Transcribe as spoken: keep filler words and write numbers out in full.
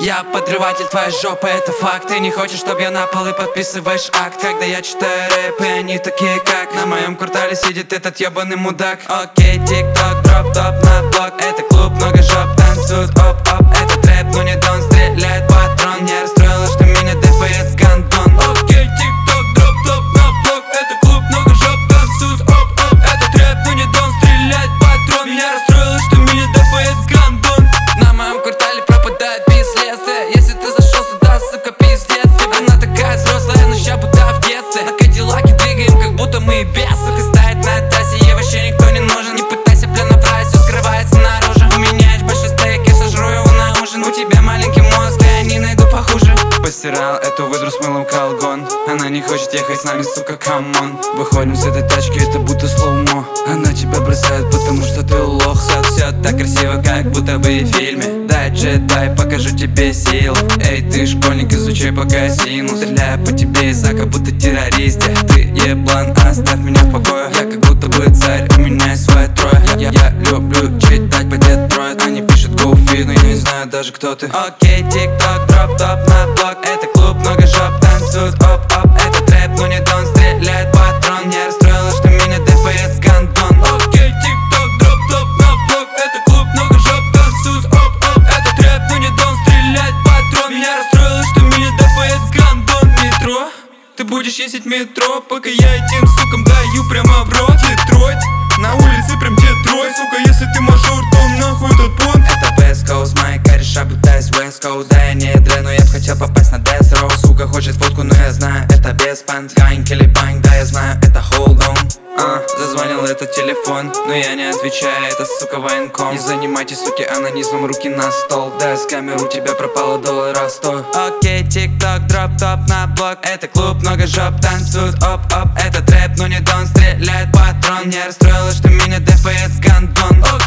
Я подрыватель твоей жопы, это факт. Ты не хочешь, чтоб я на пол и подписываешь акт. Когда я читаю рэп, и они такие как: на моем квартале сидит этот ебаный мудак. Окей, тик-ток, дроп-топ на блок. Это клуб, много жоп танцуют, оп-оп. Это трэп, но не дон, стреляет патрон. Не расстроило, что меня дэфает гандон. Окей, тик-ток, дроп-топ на блок. Это клуб, много жоп танцуют, оп-оп. Это трэп, но не дон, стреляет патрон. Меня расстроило, что меня дэфает гандон. На моем квартале пропадает бесследствие. Если ты зашел сюда, сука, пиздец. Она такая взрослая, но ща будто в детстве. На кадиллаке двигаем, как будто мы без. Сука стоит на трассе, ей вообще никто не нужен. Не пытайся, бля, набрать, все скрывается наружу. У меня есть большой стейк, я сожру его на ужин. У тебя маленький мозг, я не найду похуже. Постирал эту выдру с мылом колгон. Она не хочет ехать с нами, сука, камон. Выходим с этой тачки, это будто слоумо. Она тебя бросает, потому что ты лох. Все, все так красиво, как будто бы в фильме. Дай джедай, покажу тебе силу. Эй, ты школьник, изучай пока сину. Стреляю по тебе из ака, будто террористе. Ты еблан, оставь меня в покое. Я как будто бы царь, у меня есть своя трое. Я, я люблю читать по Детройт. Они пишут гоуфи, но я не знаю даже кто ты. Окей, тик-ток, дроп-топ на блок. Это клуб, много жоп танцуют, оп-оп. Это трэп, но не дон, стреляет патрон. Не расстроило, что меня дэфает гандон. Окей, тик-ток, дроп-топ на блок. Это клуб, много жоп танцуют, оп-оп. Это трэп, но не дон, стреляет патрон. Меня расстроило, что меня дэфает гандон. Метро, ты будешь ездить в метро, пока я этим сукам даю прямо в рот. Детройт, на улице прям Детройт. Сука, если ты мажор, то нахуй этот понт. Это West Coast, моя кореша пытаясь West Coast. Да, я не дрэ, но я б хотел попасть на Death Row. Сука хочет фотку, но я знаю, это без пант. Хайн, килли, банк, да, я знаю, это hold on. А, зазвонил этот телефон, но я не отвечаю, это, сука, военком. Не занимайтесь, суки, анонизмом, руки на стол. Да, с камеры у тебя пропало долларов сто. Окей, тик-ток, дроп-топ на блок. Это клуб, много жоп танцуют, оп-оп. Это трэп, но не дон, стреляет патрон. Не расстроило, что меня дэфает гандон.